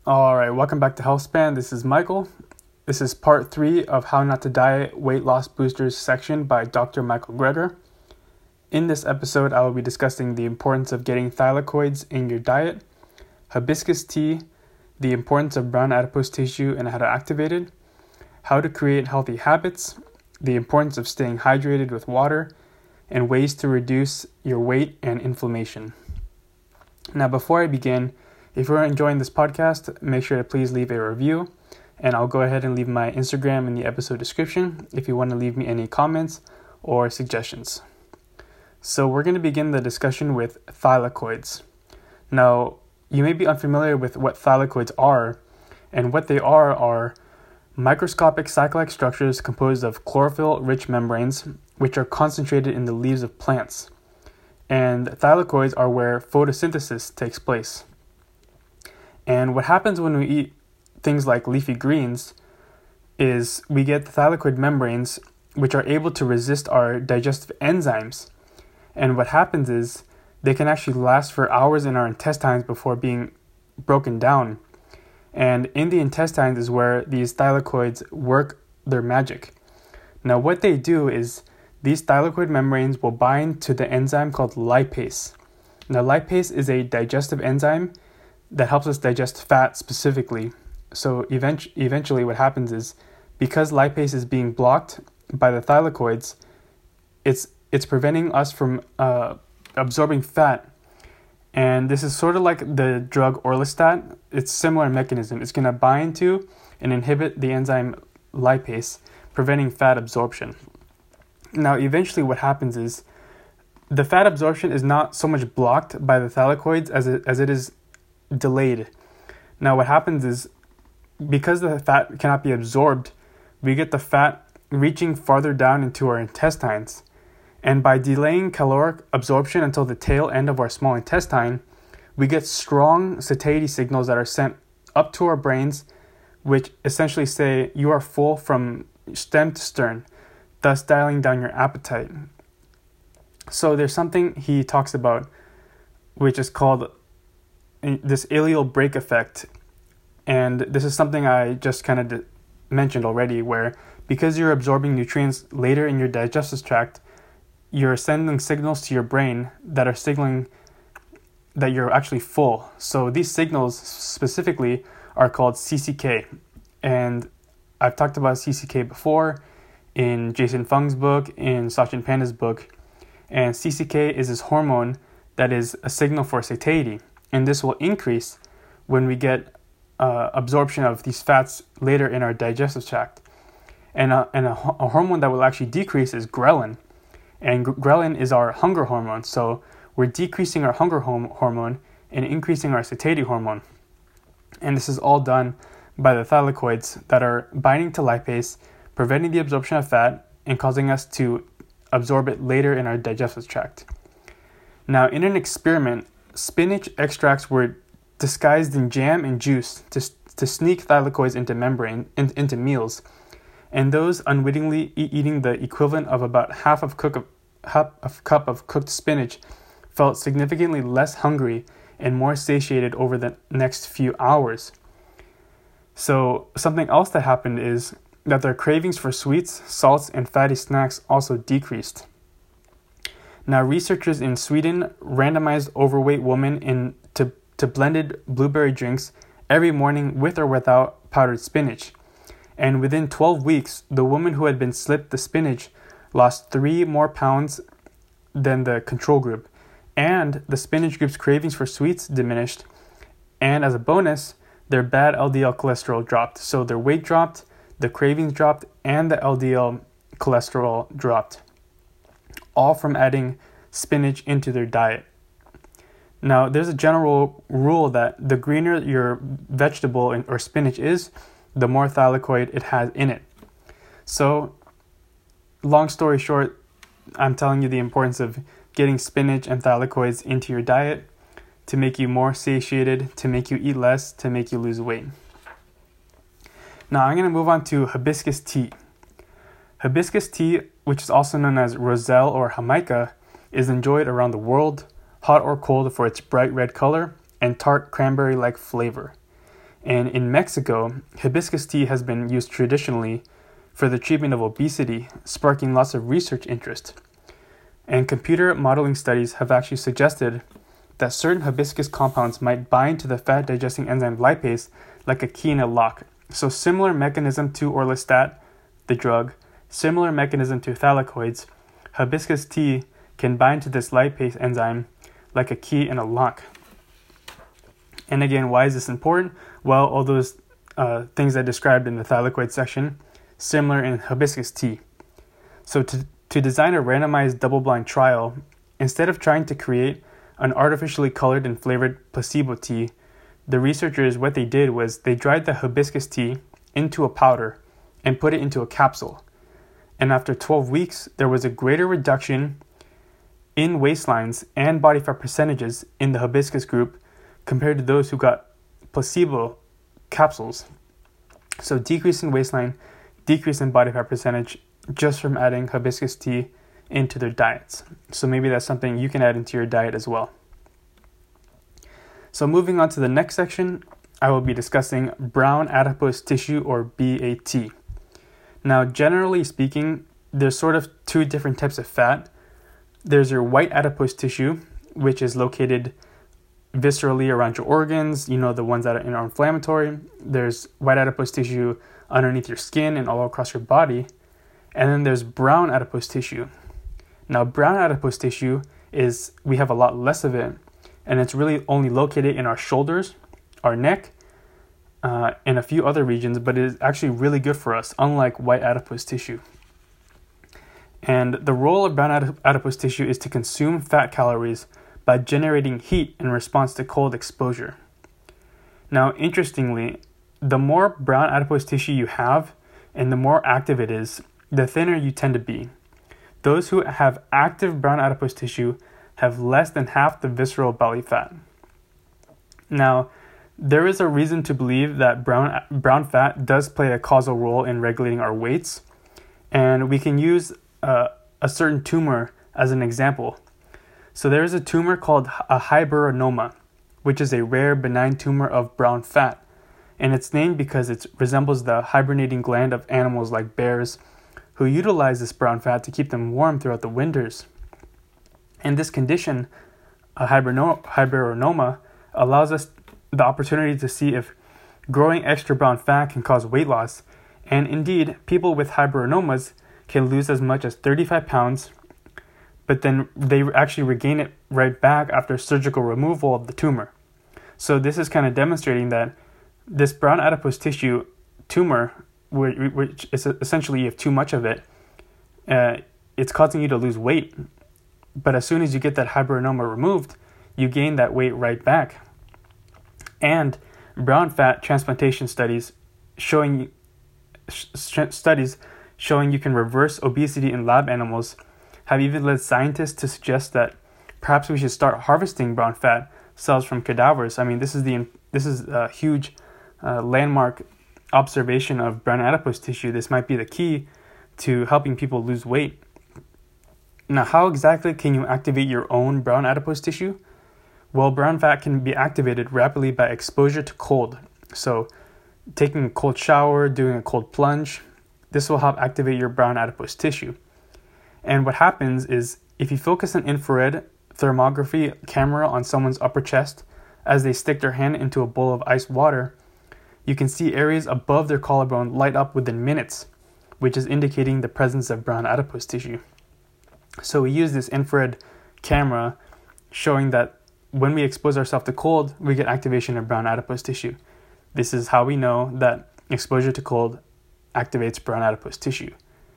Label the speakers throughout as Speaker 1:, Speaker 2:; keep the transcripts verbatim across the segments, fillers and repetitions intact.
Speaker 1: All right, welcome back to HealthSpan. This is Michael. This is part three of How Not to Diet Weight Loss Boosters section by Doctor Michael Greger. In this episode, I will be discussing the importance of getting thylakoids in your diet, hibiscus tea, the importance of brown adipose tissue and how to activate it, how to create healthy habits, the importance of staying hydrated with water, and ways to reduce your weight and inflammation. Now, before I begin, if you're enjoying this podcast, make sure to please leave a review, and I'll go ahead and leave my Instagram in the episode description if you want to leave me any comments or suggestions. So we're going to begin the discussion with thylakoids. Now, you may be unfamiliar with what thylakoids are, and what they are are microscopic cyclic structures composed of chlorophyll-rich membranes, which are concentrated in the leaves of plants. And thylakoids are where photosynthesis takes place. And what happens when we eat things like leafy greens is we get thylakoid membranes, which are able to resist our digestive enzymes. And what happens is they can actually last for hours in our intestines before being broken down. And in the intestines is where these thylakoids work their magic. Now, what they do is these thylakoid membranes will bind to the enzyme called lipase. Now, lipase is a digestive enzyme that helps us digest fat specifically. So event- eventually what happens is because lipase is being blocked by the thylakoids, it's it's preventing us from uh, absorbing fat. And this is sort of like the drug orlistat. It's similar mechanism. It's going to bind to and inhibit the enzyme lipase, preventing fat absorption. Now, eventually what happens is the fat absorption is not so much blocked by the thylakoids as it, as it is delayed. Now, what happens is because the fat cannot be absorbed, we get the fat reaching farther down into our intestines. And by delaying caloric absorption until the tail end of our small intestine, we get strong satiety signals that are sent up to our brains, which essentially say you are full from stem to stern, thus dialing down your appetite. So there's something he talks about, which is called this ileal brake effect. And this is something I just kind of d- mentioned already, where because you're absorbing nutrients later in your digestive tract, you're sending signals to your brain that are signaling that you're actually full. So these signals specifically are called C C K. And I've talked about C C K before in Jason Fung's book, in Sachin Panda's book. And C C K is this hormone that is a signal for satiety. And this will increase when we get uh, absorption of these fats later in our digestive tract. And, a, and a, a hormone that will actually decrease is ghrelin. And ghrelin is our hunger hormone. So we're decreasing our hunger hom- hormone and increasing our satiety hormone. And this is all done by the thylakoids that are binding to lipase, preventing the absorption of fat, and causing us to absorb it later in our digestive tract. Now, in an experiment, spinach extracts were disguised in jam and juice to, to sneak thylakoids into membrane in, into meals. And those unwittingly e- eating the equivalent of about half of cook of, half a cup of cooked spinach felt significantly less hungry and more satiated over the next few hours. So something else that happened is that their cravings for sweets, salts, and fatty snacks also decreased. Now, researchers in Sweden randomized overweight women in to, to blended blueberry drinks every morning with or without powdered spinach. And within twelve weeks, the woman who had been slipped the spinach lost three more pounds than the control group. And the spinach group's cravings for sweets diminished. And as a bonus, their bad L D L cholesterol dropped. So their weight dropped, the cravings dropped, and the L D L cholesterol dropped. All from adding spinach into their diet. Now, there's a general rule that the greener your vegetable or spinach is, the more thylakoid it has in it. So, long story short, I'm telling you the importance of getting spinach and thylakoids into your diet to make you more satiated, to make you eat less, to make you lose weight. Now, I'm going to move on to hibiscus tea. Hibiscus tea, which is also known as roselle or jamaica, is enjoyed around the world, hot or cold, for its bright red color and tart cranberry-like flavor. And in Mexico, hibiscus tea has been used traditionally for the treatment of obesity, sparking lots of research interest. And computer modeling studies have actually suggested that certain hibiscus compounds might bind to the fat-digesting enzyme lipase like a key in a lock. So similar mechanism to orlistat, the drug, similar mechanism to thylakoids, hibiscus tea can bind to this lipase enzyme like a key in a lock. And again, why is this important? Well, all those uh, things I described in the thylakoid section, similar in hibiscus tea. So to, to design a randomized double-blind trial, instead of trying to create an artificially colored and flavored placebo tea, the researchers, what they did was they dried the hibiscus tea into a powder and put it into a capsule. And after twelve weeks, there was a greater reduction in waistlines and body fat percentages in the hibiscus group compared to those who got placebo capsules. So decrease in waistline, decrease in body fat percentage just from adding hibiscus tea into their diets. So maybe that's something you can add into your diet as well. So moving on to the next section, I will be discussing brown adipose tissue, or B A T. Now, generally speaking, there's sort of two different types of fat. There's your white adipose tissue, which is located viscerally around your organs, you know, the ones that are inflammatory. There's white adipose tissue underneath your skin and all across your body. And then there's brown adipose tissue. Now, brown adipose tissue is, we have a lot less of it, and it's really only located in our shoulders, our neck, uh, and a few other regions, but it is actually really good for us, unlike white adipose tissue. And the role of brown adipose tissue is to consume fat calories by generating heat in response to cold exposure. Now, interestingly, the more brown adipose tissue you have and the more active it is, the thinner you tend to be. Those who have active brown adipose tissue have less than half the visceral belly fat. Now, there is a reason to believe that brown brown fat does play a causal role in regulating our weights, and we can use uh, a certain tumor as an example. So there is a tumor called a hibernoma, which is a rare benign tumor of brown fat, and it's named because it resembles the hibernating gland of animals like bears, who utilize this brown fat to keep them warm throughout the winters. And this condition, a hibernoma, allows us the opportunity to see if growing extra brown fat can cause weight loss. And indeed, people with hibernomas can lose as much as thirty-five pounds, but then they actually regain it right back after surgical removal of the tumor. So this is kind of demonstrating that this brown adipose tissue tumor, which is essentially you have too much of it, uh, it's causing you to lose weight. But as soon as you get that hibernoma removed, you gain that weight right back. And brown fat transplantation studies showing sh- studies showing you can reverse obesity in lab animals have even led scientists to suggest that perhaps we should start harvesting brown fat cells from cadavers. I mean, this is the this is a huge uh, landmark observation of brown adipose tissue. This might be the key to helping people lose weight. Now, how exactly can you activate your own brown adipose tissue? Well, brown fat can be activated rapidly by exposure to cold. So, taking a cold shower, doing a cold plunge, this will help activate your brown adipose tissue. And what happens is, if you focus an infrared thermography camera on someone's upper chest as they stick their hand into a bowl of ice water, you can see areas above their collarbone light up within minutes, which is indicating the presence of brown adipose tissue. So we use this infrared camera showing that when we expose ourselves to cold, we get activation of brown adipose tissue. This is how we know that exposure to cold activates brown adipose tissue.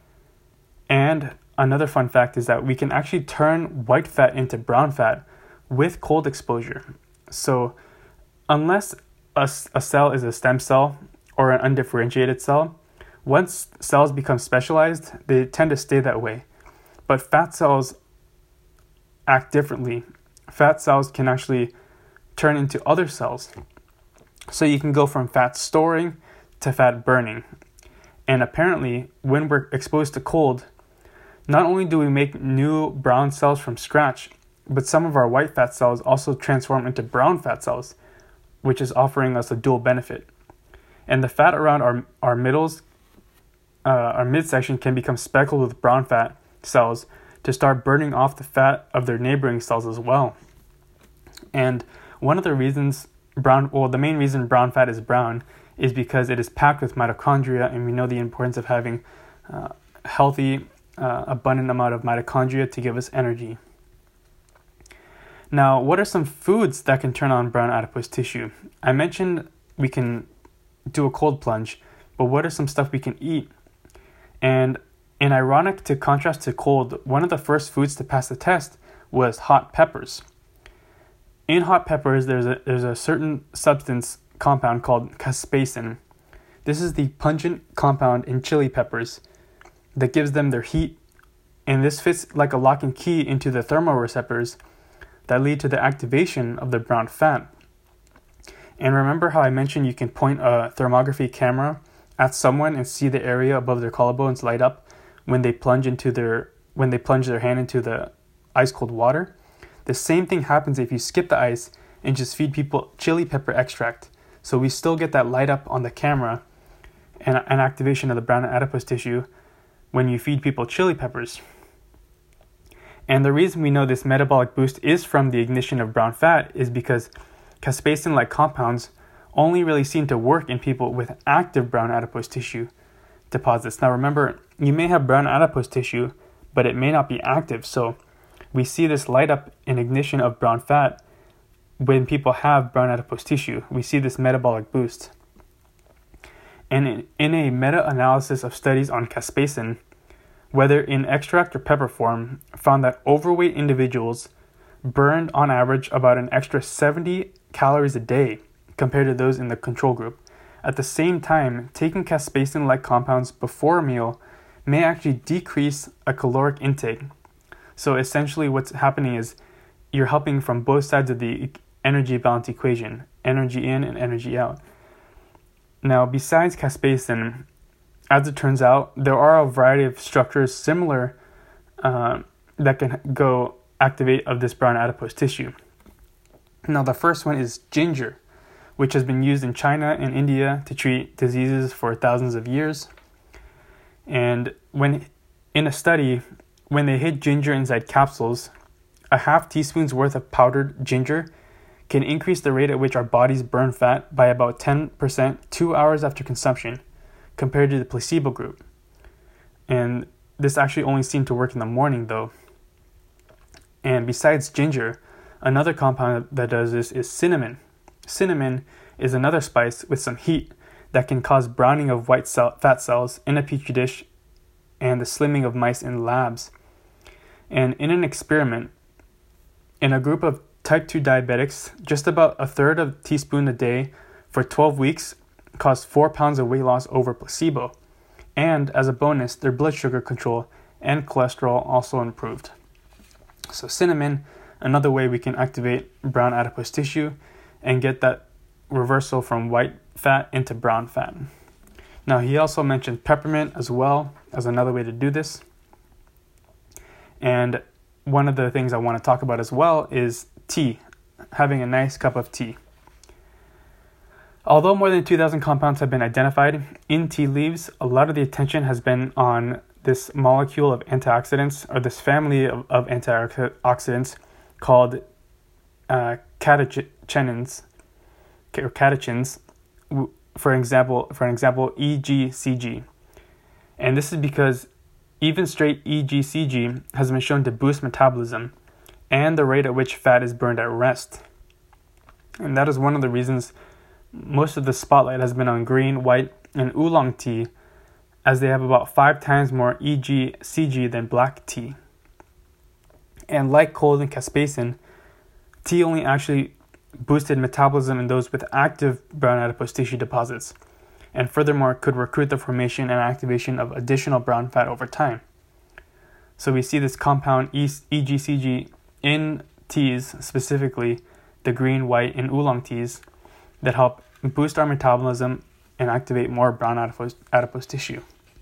Speaker 1: And another fun fact is that we can actually turn white fat into brown fat with cold exposure. So unless a, a cell is a stem cell or an undifferentiated cell, once cells become specialized, they tend to stay that way. But fat cells act differently. Fat cells can actually turn into other cells. So you can go from fat storing to fat burning. And apparently, when we're exposed to cold, not only do we make new brown cells from scratch, but some of our white fat cells also transform into brown fat cells, which is offering us a dual benefit. And the fat around our, our middles, uh, our midsection can become speckled with brown fat cells to start burning off the fat of their neighboring cells as well. And one of the reasons brown, well, the main reason brown fat is brown is because it is packed with mitochondria, and we know the importance of having uh, healthy, uh, abundant amount of mitochondria to give us energy. Now, what are some foods that can turn on brown adipose tissue? I mentioned we can do a cold plunge, but what are some stuff we can eat? And in ironic to contrast to cold, one of the first foods to pass the test was hot peppers. In hot peppers, there's a there's a certain substance compound called capsaicin. This is the pungent compound in chili peppers that gives them their heat, and this fits like a lock and key into the thermoreceptors that lead to the activation of the brown fat. And remember how I mentioned you can point a thermography camera at someone and see the area above their collarbones light up when they plunge into their when they plunge their hand into the ice cold water? The same thing happens if you skip the ice and just feed people chili pepper extract. So we still get that light up on the camera and an activation of the brown adipose tissue when you feed people chili peppers. And the reason we know this metabolic boost is from the ignition of brown fat is because capsaicin-like compounds only really seem to work in people with active brown adipose tissue deposits. Now remember, you may have brown adipose tissue, but it may not be active. So we see this light up and ignition of brown fat when people have brown adipose tissue. We see this metabolic boost. And in, in a meta-analysis of studies on capsaicin, whether in extract or pepper form, found that overweight individuals burned on average about an extra seventy calories a day compared to those in the control group. At the same time, taking capsaicin-like compounds before a meal may actually decrease a caloric intake. So essentially what's happening is you're helping from both sides of the energy balance equation, energy in and energy out. Now, besides capsaicin, as it turns out, there are a variety of structures similar uh, that can go activate of this brown adipose tissue. Now, the first one is ginger, which has been used in China and India to treat diseases for thousands of years. And when in a study, when they hid ginger inside capsules, a half teaspoon's worth of powdered ginger can increase the rate at which our bodies burn fat by about ten percent two hours after consumption, compared to the placebo group. And this actually only seemed to work in the morning though. And besides ginger, another compound that does this is cinnamon. Cinnamon is another spice with some heat that can cause browning of white cell, fat cells in a petri dish and the slimming of mice in labs. And in an experiment, in a group of type two diabetics, just about a third of a teaspoon a day for twelve weeks caused four pounds of weight loss over placebo. And as a bonus, their blood sugar control and cholesterol also improved. So cinnamon, another way we can activate brown adipose tissue and get that reversal from white fat into brown fat. Now, he also mentioned peppermint as well as another way to do this. And one of the things I want to talk about as well is tea, having a nice cup of tea. Although more than two thousand compounds have been identified in tea leaves, a lot of the attention has been on this molecule of antioxidants, or this family of, of antioxidants called uh, catechinins, or catechins, for example, for an example, E G C G. And this is because even straight E G C G has been shown to boost metabolism and the rate at which fat is burned at rest. And that is one of the reasons most of the spotlight has been on green, white, and oolong tea, as they have about five times more E G C G than black tea. And like cold and capsaicin, tea only actually boosted metabolism in those with active brown adipose tissue deposits, and furthermore could recruit the formation and activation of additional brown fat over time. So we see this compound E G C G in teas, specifically the green, white, and oolong teas, that help boost our metabolism and activate more brown adipose, adipose tissue.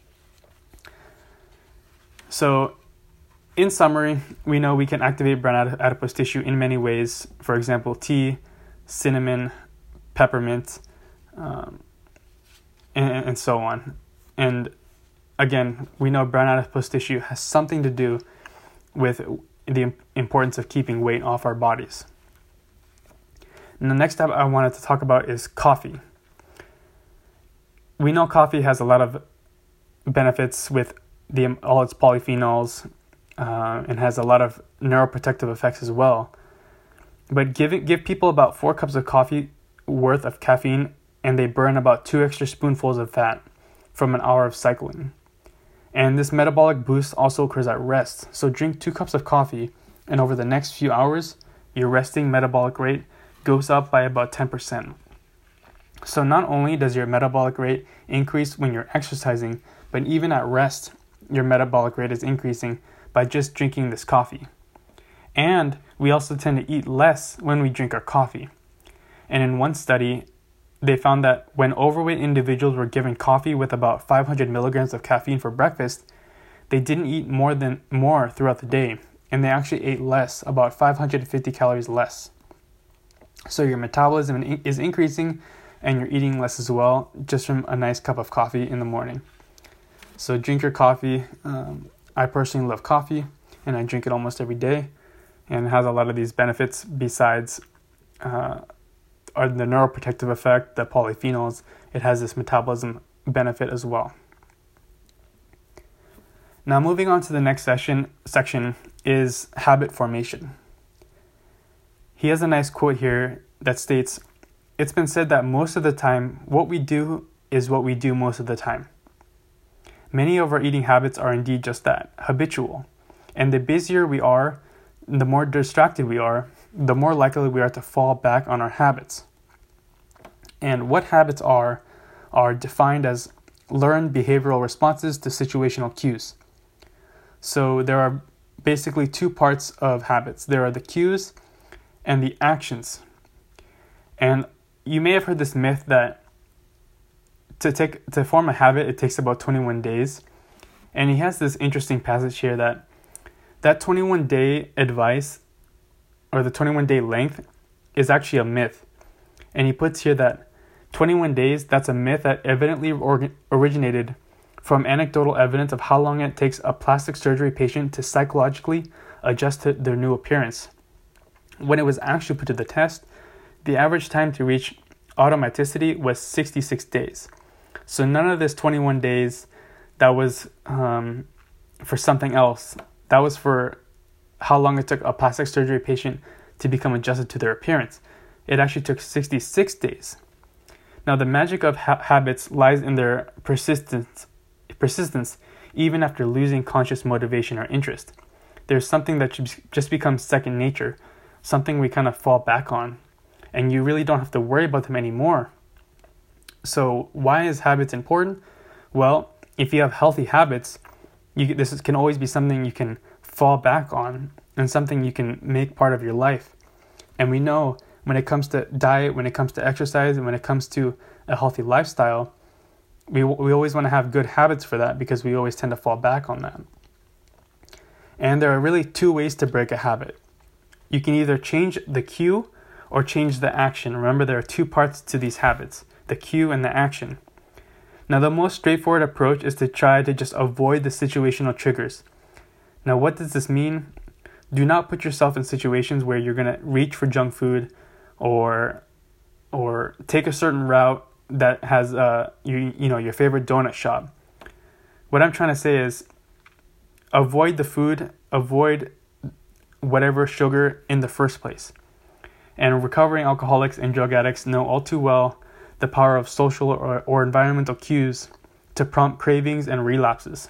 Speaker 1: So in summary, we know we can activate brown adipose tissue in many ways. For example, tea, cinnamon, peppermint, um, and, and so on. And again, we know brown adipose tissue has something to do with the importance of keeping weight off our bodies. And the next step I wanted to talk about is coffee. We know coffee has a lot of benefits with the all its polyphenols, uh, and has a lot of neuroprotective effects as well. But give it, give people about four cups of coffee worth of caffeine, and they burn about two extra spoonfuls of fat from an hour of cycling. And this metabolic boost also occurs at rest. So drink two cups of coffee, and over the next few hours, your resting metabolic rate goes up by about ten percent. So not only does your metabolic rate increase when you're exercising, but even at rest, your metabolic rate is increasing by just drinking this coffee. And we also tend to eat less when we drink our coffee. And in one study, they found that when overweight individuals were given coffee with about five hundred milligrams of caffeine for breakfast, they didn't eat more than more throughout the day, and they actually ate less, about five hundred fifty calories less. So your metabolism is increasing, and you're eating less as well, just from a nice cup of coffee in the morning. So drink your coffee. Um, I personally love coffee, and I drink it almost every day, and it has a lot of these benefits besides uh, are the neuroprotective effect, the polyphenols. It has this metabolism benefit as well. Now moving on to the next session section is habit formation. He has a nice quote here that states, "It's been said that most of the time, what we do is what we do most of the time." Many of our eating habits are indeed just that, habitual. And the busier we are, the more distracted we are, the more likely we are to fall back on our habits. And what habits are, are defined as learned behavioral responses to situational cues. So there are basically two parts of habits. There are the cues and the actions. And you may have heard this myth that to take to form a habit, it takes about twenty-one days. And he has this interesting passage here that that twenty-one day advice, or the twenty-one day length, is actually a myth. And he puts here that twenty-one days, that's a myth that evidently or- originated from anecdotal evidence of how long it takes a plastic surgery patient to psychologically adjust to their new appearance. When it was actually put to the test, the average time to reach automaticity was sixty-six days. So none of this twenty-one days, that was um, for something else. That was for how long it took a plastic surgery patient to become adjusted to their appearance. It actually took sixty-six days. Now the magic of ha- habits lies in their persistence, persistence even after losing conscious motivation or interest. There's something that just becomes second nature, something we kind of fall back on, and you really don't have to worry about them anymore. So why is habits important? Well, if you have healthy habits, you, this is, can always be something you can fall back on and something you can make part of your life. And we know when it comes to diet, when it comes to exercise, and when it comes to a healthy lifestyle, we we always want to have good habits for that because we always tend to fall back on that. And there are really two ways to break a habit. You can either change the cue or change the action. Remember, there are two parts to these habits, the cue and the action. Now, the most straightforward approach is to try to just avoid the situational triggers. Now, what does this mean? Do not put yourself in situations where you're going to reach for junk food or or take a certain route that has uh you you know your favorite donut shop. What I'm trying to say is avoid the food, avoid whatever sugar in the first place. And recovering alcoholics and drug addicts know all too well the power of social or, or environmental cues to prompt cravings and relapses.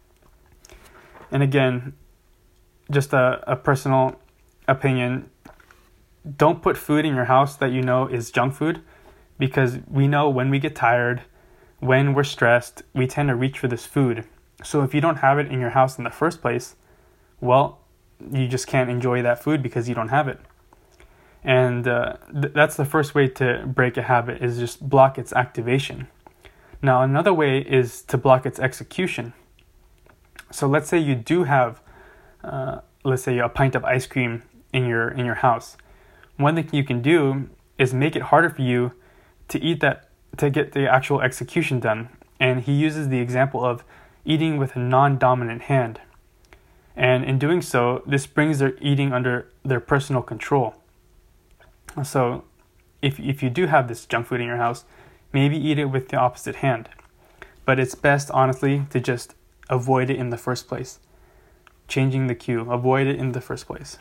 Speaker 1: And again, just a, a personal opinion, don't put food in your house that you know is junk food, because we know when we get tired, when we're stressed, we tend to reach for this food. So if you don't have it in your house in the first place, well, you just can't enjoy that food because you don't have it. And uh, th- that's the first way to break a habit, is just block its activation. Now, another way is to block its execution. So let's say you do have, uh, let's say a pint of ice cream in your in your house. One thing you can do is make it harder for you to eat that to get the actual execution done. And he uses the example of eating with a non-dominant hand. And in doing so, this brings their eating under their personal control. So if if you do have this junk food in your house, maybe eat it with the opposite hand. But it's best, honestly, to just avoid it in the first place. Changing the cue. Avoid it in the first place.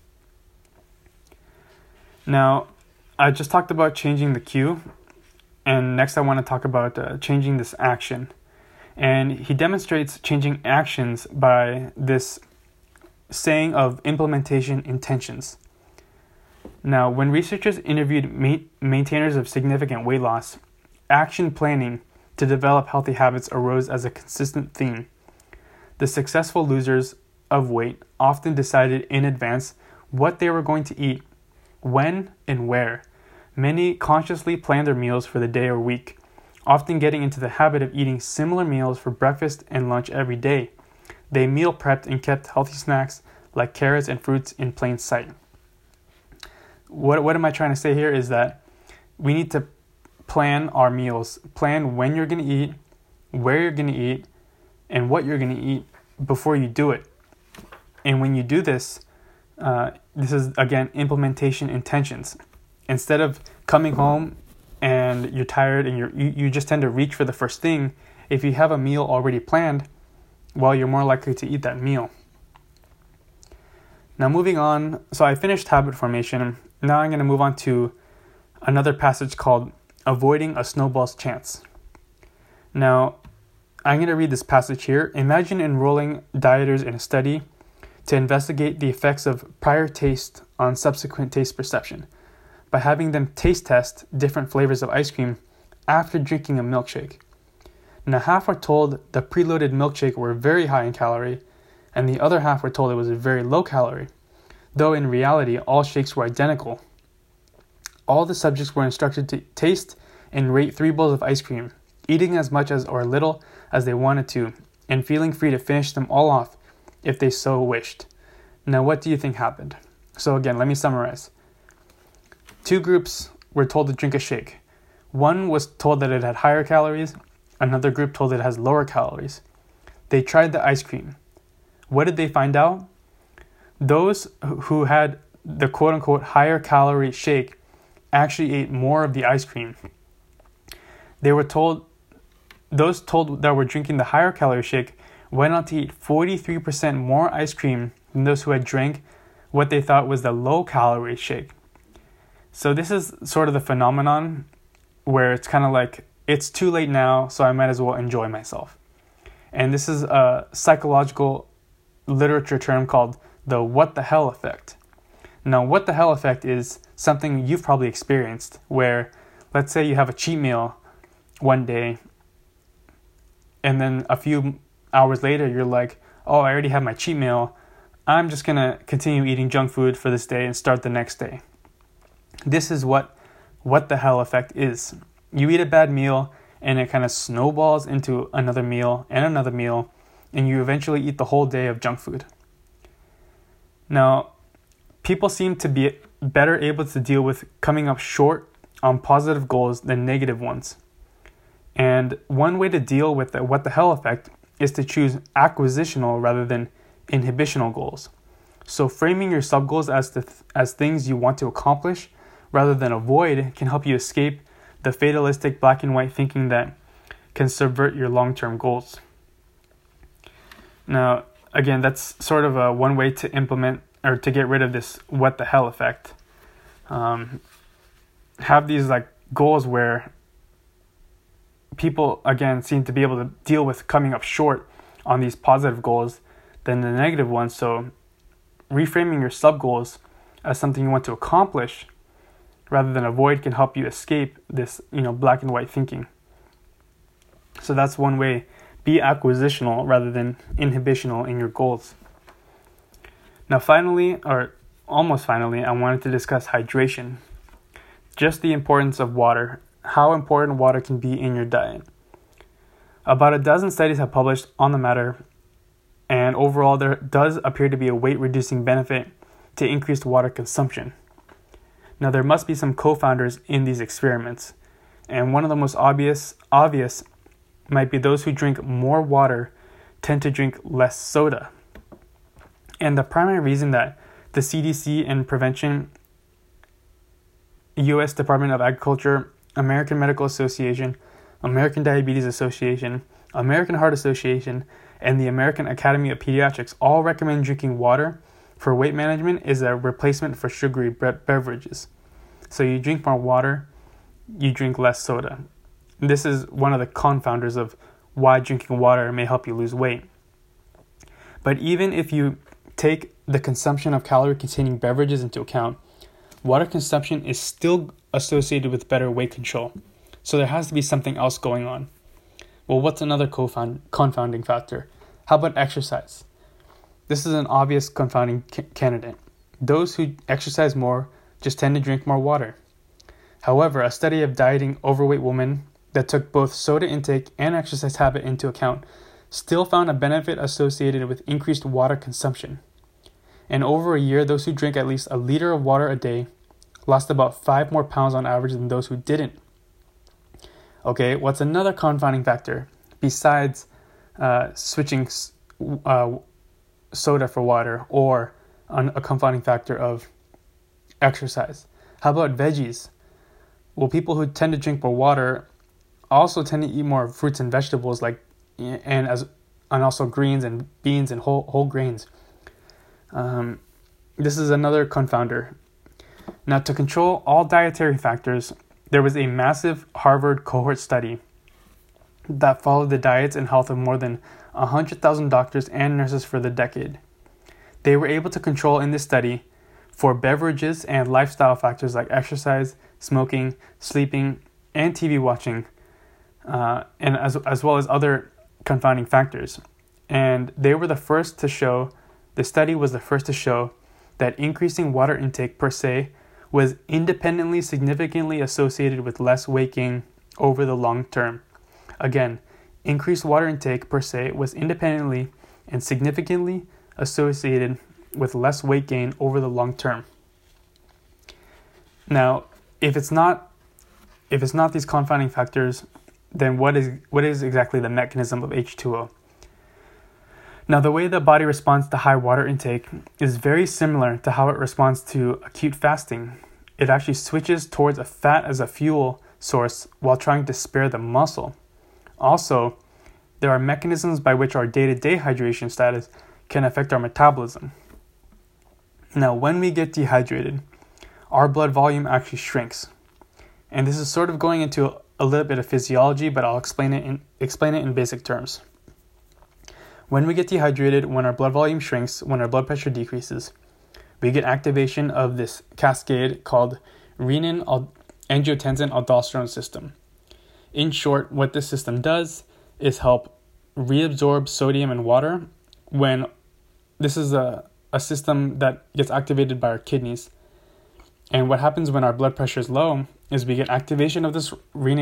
Speaker 1: Now, I just talked about changing the cue. And next I want to talk about uh, changing this action. And he demonstrates changing actions by this saying of implementation intentions. Now, when researchers interviewed ma- maintainers of significant weight loss, action planning to develop healthy habits arose as a consistent theme. The successful losers of weight often decided in advance what they were going to eat, when, and where. Many consciously planned their meals for the day or week, often getting into the habit of eating similar meals for breakfast and lunch every day. They meal prepped and kept healthy snacks like carrots and fruits in plain sight. What, what am I trying to say here is that we need to plan our meals. Plan when you're going to eat, where you're going to eat, and what you're going to eat before you do it. And when you do this, uh, this is, again, implementation intentions. Instead of coming home and you're tired and you're, you you just tend to reach for the first thing, if you have a meal already planned, well, you're more likely to eat that meal. Now moving on, so I finished habit formation. Now I'm going to move on to another passage called Avoiding a Snowball's Chance. Now, I'm going to read this passage here. Imagine enrolling dieters in a study to investigate the effects of prior taste on subsequent taste perception by having them taste test different flavors of ice cream after drinking a milkshake. Now, half were told the preloaded milkshake were very high in calorie, and the other half were told it was very low calorie, though in reality all shakes were identical. All the subjects were instructed to taste and rate three bowls of ice cream, eating as much as or little as they wanted to, and feeling free to finish them all off if they so wished. Now, what do you think happened? So again, let me summarize. Two groups were told to drink a shake. One was told that it had higher calories. Another group told it has lower calories. They tried the ice cream. What did they find out? Those who had the quote-unquote higher calorie shake actually ate more of the ice cream. They were told, those told that were drinking the higher calorie shake went on to eat forty-three percent more ice cream than those who had drank what they thought was the low calorie shake. So this is sort of the phenomenon where it's kind of like, it's too late now, so I might as well enjoy myself. And this is a psychological literature term called the what the hell effect. Now, what the hell effect is something you've probably experienced where, let's say you have a cheat meal one day, and then a few hours later, you're like, oh, I already had my cheat meal. I'm just going to continue eating junk food for this day and start the next day. This is what what the hell effect is. You eat a bad meal, and it kind of snowballs into another meal and another meal, and you eventually eat the whole day of junk food. Now, people seem to be better able to deal with coming up short on positive goals than negative ones. And one way to deal with the what the hell effect is to choose acquisitional rather than inhibitional goals. So framing your sub-goals as, the th- as things you want to accomplish rather than avoid can help you escape the fatalistic black and white thinking that can subvert your long-term goals. Now, again, that's sort of a one way to implement or to get rid of this what the hell effect. Um, have these like goals where people, again, seem to be able to deal with coming up short on these positive goals than the negative ones. So reframing your sub-goals as something you want to accomplish rather than avoid can help you escape this, you know, black and white thinking. So that's one way. Be acquisitional rather than inhibitional in your goals. Now finally, or almost finally, I wanted to discuss hydration. Just the importance of water, how important water can be in your diet. About a dozen studies have published on the matter, and overall there does appear to be a weight-reducing benefit to increased water consumption. Now there must be some co-founders in these experiments, And one of the most obvious obvious might be those who drink more water tend to drink less soda. And the primary reason that the C D C and Prevention, U S Department of Agriculture, American Medical Association, American Diabetes Association, American Heart Association, and the American Academy of Pediatrics all recommend drinking water for weight management is a replacement for sugary bre- beverages. So you drink more water, you drink less soda. This is one of the confounders of why drinking water may help you lose weight. But even if you take the consumption of calorie-containing beverages into account, water consumption is still associated with better weight control. So there has to be something else going on. Well, what's another confound- confounding factor? How about exercise? This is an obvious confounding ca- candidate. Those who exercise more just tend to drink more water. However, a study of dieting overweight women that took both soda intake and exercise habit into account still found a benefit associated with increased water consumption. And over a year, those who drank at least a liter of water a day lost about five more pounds on average than those who didn't. Okay, what's another confounding factor besides uh, switching uh, soda for water, or an, a confounding factor of exercise? How about veggies? Well, people who tend to drink more water also tend to eat more fruits and vegetables, like and as and also greens and beans and whole whole grains. Um, this is another confounder. Now, to control all dietary factors, there was a massive Harvard cohort study that followed the diets and health of more than one hundred thousand doctors and nurses for the decade. They were able to control in this study for beverages and lifestyle factors like exercise, smoking, sleeping, and T V watching, uh, and as as well as other confounding factors. And they were the first to show, the study was the first to show that increasing water intake per se was independently significantly associated with less weight gain over the long term. Again, increased water intake per se was independently and significantly associated with less weight gain over the long term. Now, if it's not if it's not these confounding factors, then what is what is exactly the mechanism of H two O? Now, the way the body responds to high water intake is very similar to how it responds to acute fasting. It actually switches towards a fat as a fuel source while trying to spare the muscle. Also, there are mechanisms by which our day-to-day hydration status can affect our metabolism. Now, when we get dehydrated, our blood volume actually shrinks. And this is sort of going into a little bit of physiology, but I'll explain it in explain it in basic terms. When we get dehydrated, when our blood volume shrinks, when our blood pressure decreases, we get activation of this cascade called renin-angiotensin-aldosterone system. In short, what this system does is help reabsorb sodium and water when this is a, a system that gets activated by our kidneys. And what happens when our blood pressure is low is we get activation of this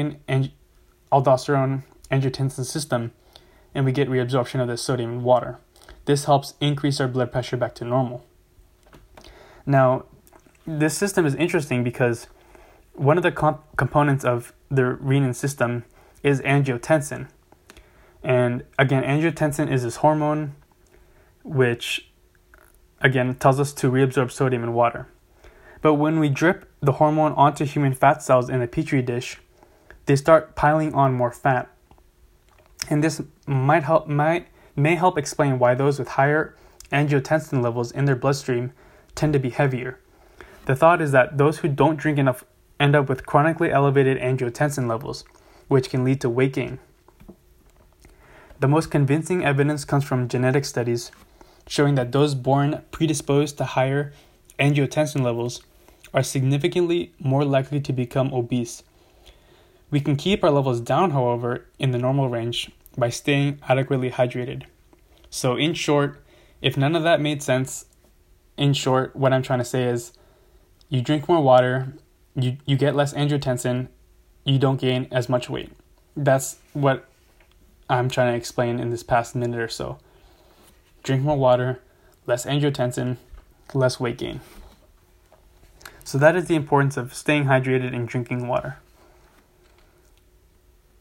Speaker 1: renin-aldosterone-angiotensin system, and we get reabsorption of the sodium and water. This helps increase our blood pressure back to normal. Now, this system is interesting because one of the comp- components of the renin system is angiotensin. And again, angiotensin is this hormone which, again, tells us to reabsorb sodium and water. But when we drip the hormone onto human fat cells in a petri dish, they start piling on more fat. And this might help might may help explain why those with higher angiotensin levels in their bloodstream tend to be heavier. The thought is that those who don't drink enough end up with chronically elevated angiotensin levels, which can lead to weight gain. The most convincing evidence comes from genetic studies showing that those born predisposed to higher angiotensin levels are significantly more likely to become obese. We can keep our levels down, however, in the normal range by staying adequately hydrated. So in short, if none of that made sense, in short, what I'm trying to say is you drink more water, you, you get less angiotensin, you don't gain as much weight. That's what I'm trying to explain in this past minute or so. Drink more water, less angiotensin, less weight gain. So that is the importance of staying hydrated and drinking water.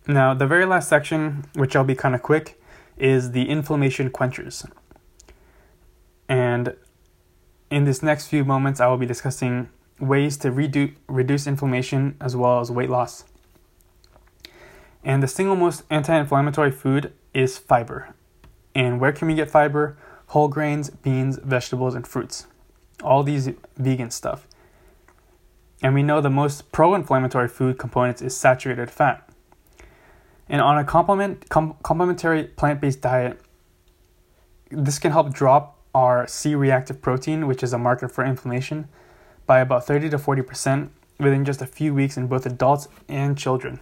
Speaker 1: Now, the very last section, which I'll be kind of quick, is the inflammation quenchers. And in this next few moments, I will be discussing ways to redu- reduce inflammation as well as weight loss. And the single most anti-inflammatory food is fiber. And where can we get fiber? Whole grains, beans, vegetables, and fruits. All these vegan stuff. And we know the most pro-inflammatory food components is saturated fat. And on a complement, com- complementary plant-based diet, this can help drop our C-reactive protein, which is a marker for inflammation, by about thirty to forty percent within just a few weeks in both adults and children.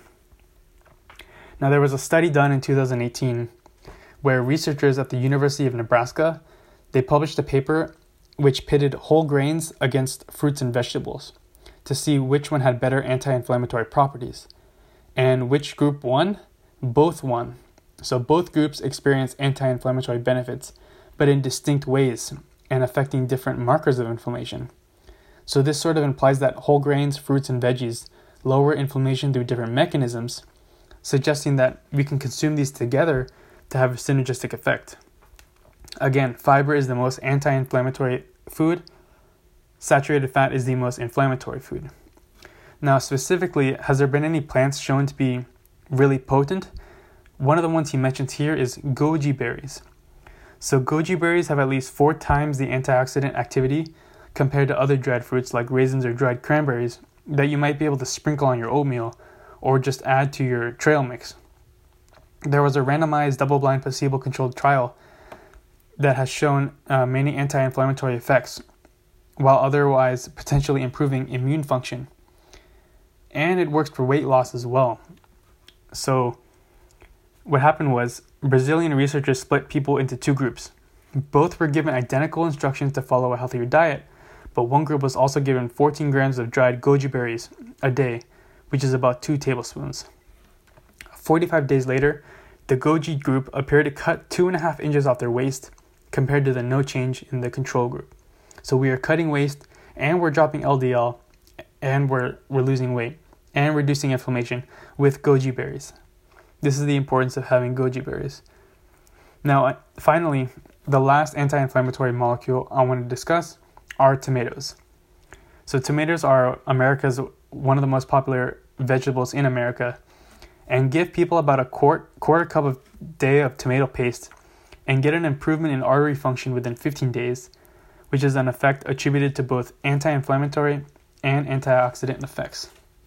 Speaker 1: Now, there was a study done in two thousand eighteen where researchers at the University of Nebraska, they published a paper which pitted whole grains against fruits and vegetables to see which one had better anti-inflammatory properties. And which group won? Both won. So both groups experienced anti-inflammatory benefits, but in distinct ways and affecting different markers of inflammation. So this sort of implies that whole grains, fruits, and veggies lower inflammation through different mechanisms, suggesting that we can consume these together to have a synergistic effect. Again, fiber is the most anti-inflammatory food. Saturated fat is the most inflammatory food. Now, specifically, has there been any plants shown to be really potent? One of the ones he mentions here is goji berries. So goji berries have at least four times the antioxidant activity compared to other dried fruits like raisins or dried cranberries that you might be able to sprinkle on your oatmeal or just add to your trail mix. There was a randomized double-blind placebo-controlled trial that has shown uh, many anti-inflammatory effects while otherwise potentially improving immune function. And it works for weight loss as well. So what happened was Brazilian researchers split people into two groups. Both were given identical instructions to follow a healthier diet, but one group was also given fourteen grams of dried goji berries a day, which is about two tablespoons. forty-five days later, the goji group appeared to cut two and a half inches off their waist compared to the no change in the control group. So we are cutting waist and we're dropping L D L and we're, we're losing weight and reducing inflammation with goji berries. This is the importance of having goji berries. Now, finally, the last anti-inflammatory molecule I want to discuss are tomatoes. So tomatoes are America's one of the most popular vegetables in America, and give people about a quart, quarter cup a day of tomato paste and get an improvement in artery function within fifteen days, which is an effect attributed to both anti-inflammatory and antioxidant effects.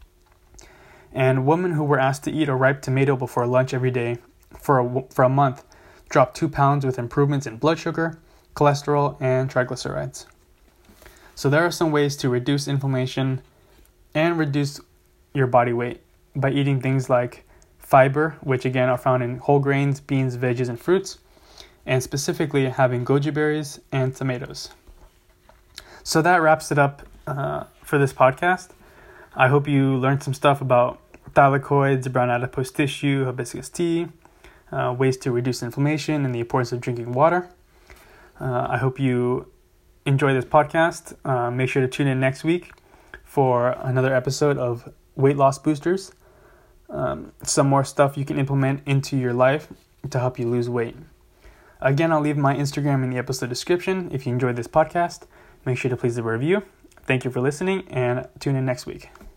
Speaker 1: And women who were asked to eat a ripe tomato before lunch every day for a, for a month dropped two pounds with improvements in blood sugar, cholesterol, and triglycerides. So there are some ways to reduce inflammation and reduce your body weight by eating things like fiber, which again are found in whole grains, beans, veggies, and fruits, and specifically having goji berries and tomatoes. So that wraps it up uh, for this podcast. I hope you learned some stuff about thylakoids, brown adipose tissue, hibiscus tea, uh, ways to reduce inflammation, and the importance of drinking water. Uh, I hope you enjoy this podcast. Uh, make sure to tune in next week for another episode of Weight Loss Boosters. Um, some more stuff you can implement into your life to help you lose weight. Again, I'll leave my Instagram in the episode description. If you enjoyed this podcast, make sure to please leave a review. Thank you for listening, and tune in next week.